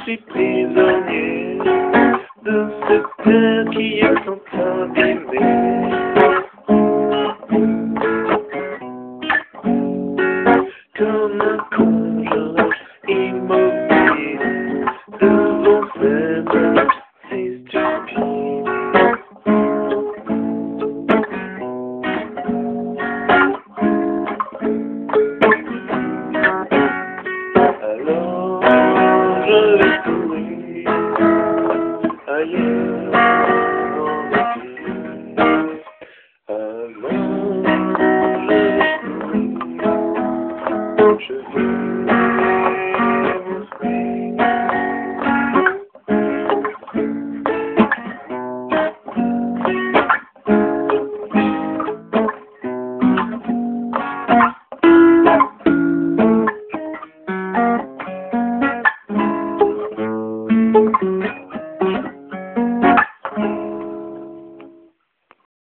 suis prisonnier de cette terre qui est sans abîmer. Comme un con, je reste immobile devant cette œuvre si stupide. Alors je vais courir ailleurs dans le pays. Alors je vais courir, je veux